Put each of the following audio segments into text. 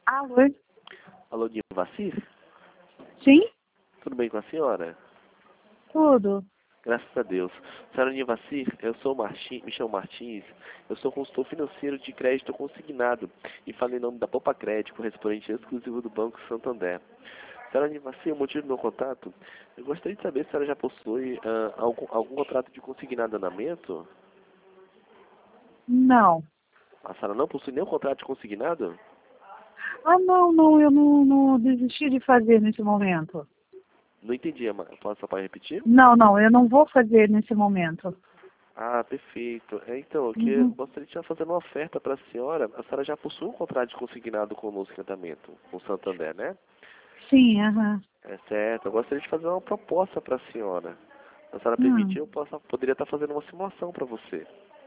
Alô? Alô, Nivacir? Sim? Tudo bem com a senhora? Tudo. Graças a Deus. Senhora Nivacir, eu sou Michel Martins, eu sou consultor financeiro de crédito consignado e falo em nome da Poupa Crédito, correspondente exclusivo do Banco Santander. Senhora Nivacir, o motivo do meu contato, eu gostaria de saber se a senhora já possui algum contrato de consignado andamento? Não. A senhora não possui nenhum contrato de consignado? Não, eu não desisti de fazer nesse momento. Não entendi, pode repetir? Não, eu não vou fazer nesse momento. Ah, perfeito. Então, eu Uhum. gostaria de estar fazendo uma oferta para a senhora já possui um contrato de consignado conosco em andamento, com o Santander, né? Sim, aham. É certo. Eu gostaria de fazer uma proposta para a senhora. Se a senhora Hum. permitir, poderia estar fazendo uma simulação para você.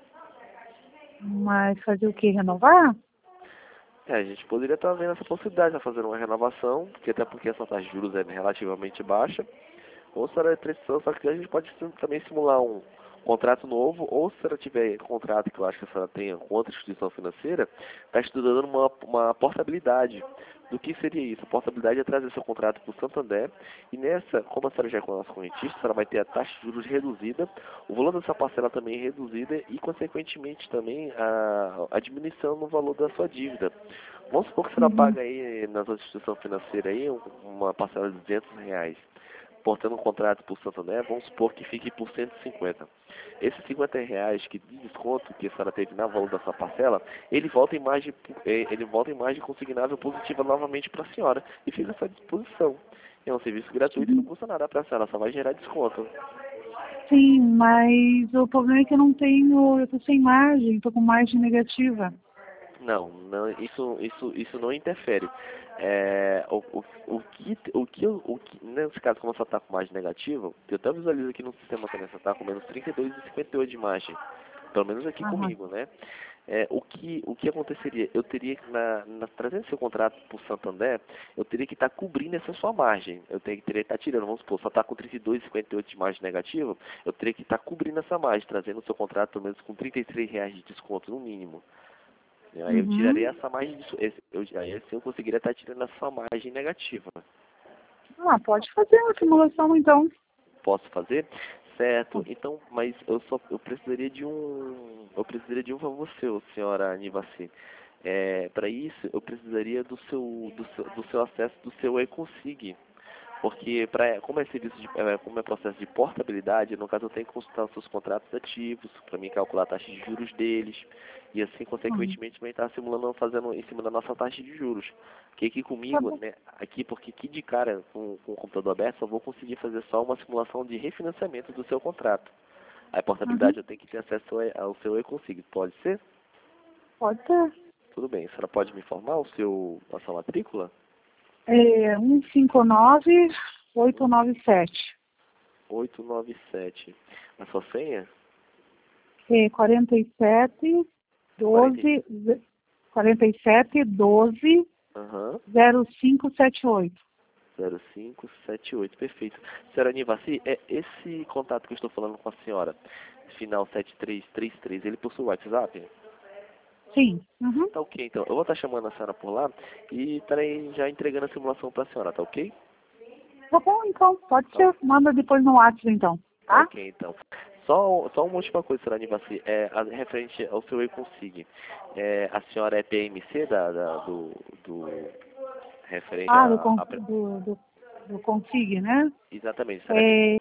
Mas fazer o quê? Renovar? A gente poderia estar vendo essa possibilidade de fazer uma renovação, até porque essa taxa de juros é relativamente baixa. Ou se ela é precisão, só que a gente pode também simular um contrato novo, ou se ela tiver contrato, que eu acho que a senhora tenha com outra instituição financeira, está estudando uma portabilidade. Do que seria isso? A portabilidade é trazer seu contrato para o Santander, e nessa, como a senhora já é com a nossa correntista, a senhora vai ter a taxa de juros reduzida, o valor dessa parcela também é reduzida e, consequentemente, também a diminuição no valor da sua dívida. Vamos supor que a senhora Uhum. paga aí na sua instituição financeira aí uma parcela de R$ 200. Portando um contrato por Santander, vamos supor que fique por 150. Esses R$ 50 que de desconto que a senhora teve na valor da sua parcela, ele volta em margem consignável positiva novamente para a senhora e fica à sua disposição. É um serviço gratuito e não Uhum. custa nada para a senhora, só vai gerar desconto. Sim, mas o problema é que eu tô sem margem, tô com margem negativa. Não, isso não interfere. Nesse caso, como você está com margem negativa, eu até visualizo aqui no sistema também, você está com menos 32,58 de margem. Pelo menos aqui Aham. comigo, né? O que aconteceria? Eu teria que, trazendo seu contrato para o Santander, eu teria que estar cobrindo essa sua margem. Teria que estar tirando, vamos supor, só está com 32,58 de margem negativa, eu teria que estar cobrindo essa margem, trazendo o seu contrato pelo menos com R$ 33 de desconto no mínimo. Aí eu tiraria Uhum. essa margem, aí assim eu conseguiria estar tirando essa margem negativa. Ah, pode fazer a simulação então. Posso fazer? Certo. Então, mas eu precisaria de um favor seu, senhora Anivaci. Para isso, eu precisaria do seu acesso do seu eConsig. Porque, como é processo de portabilidade, no caso eu tenho que consultar os seus contratos ativos, para mim calcular a taxa de juros deles, e assim, Uhum. consequentemente, também estar fazendo em cima da nossa taxa de juros. Que aqui Tá comigo, bom. né, porque aqui de cara, com o computador aberto, só vou conseguir fazer só uma simulação de refinanciamento do seu contrato. A Uhum. portabilidade eu tenho que ter acesso ao seu e-consig, pode ser? Pode ser. Tudo bem, a senhora pode me informar a sua matrícula? É 159897. 897. A sua senha? É 47 40. 12 47 12 Aham. 0578. 0578, perfeito. Senhora Nivaci, esse contato que eu estou falando com a senhora, final 7333, ele possui WhatsApp? Sim. Uhum. Tá ok, então. Eu vou estar chamando a senhora por lá e estarei já entregando a simulação para a senhora, tá ok? Tá bom, então. Pode Tá, ser. Manda depois no WhatsApp, então. tá Tá? ok, então. Só uma última coisa, senhora Nivaci, referente ao seu e-consig. A senhora é PMC do referente Ah, do Config, né? exatamente, será É,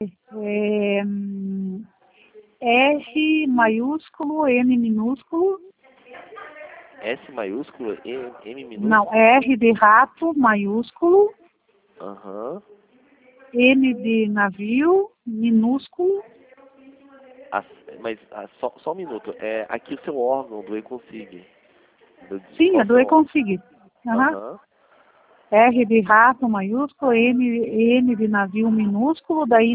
R maiúsculo, M minúsculo. S maiúsculo, M Não, minúsculo? R de rato, maiúsculo. Aham. N de navio, minúsculo. As- só um minuto. Aqui o seu órgão do e-consig. Sim, é Qual o do seu órgão? E-Config. Aham. Aham. R de rato maiúsculo, N de navio minúsculo, daí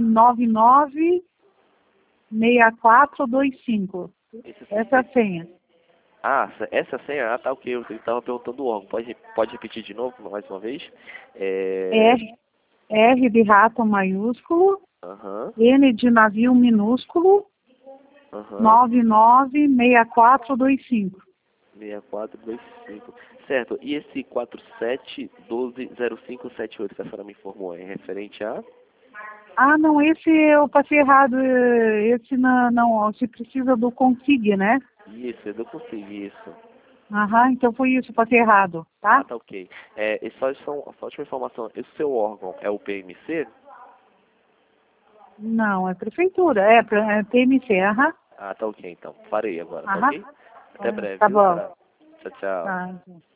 996425. Esse- Essa é a senha. essa senha, tá ok. Eu estava perguntando o órgão. Pode repetir de novo, mais uma vez? R, R de rato maiúsculo, Aham. N de navio minúsculo, Aham. 996425. 6425. Certo. E esse 47120578 que a senhora me informou é referente a? Ah, não, esse eu passei errado. Esse não, se precisa do CONSIG, né? Isso, eu consegui isso. Aham, então foi isso, passei errado, tá? Ah, tá ok. E só última informação. Esse seu órgão é o PMC? Não, é prefeitura, é PMC, aham. Ah, tá ok então. Farei agora, tá Aham. ok? Até breve, Tá viu, bom. Sara? Tchau, tchau. Tá.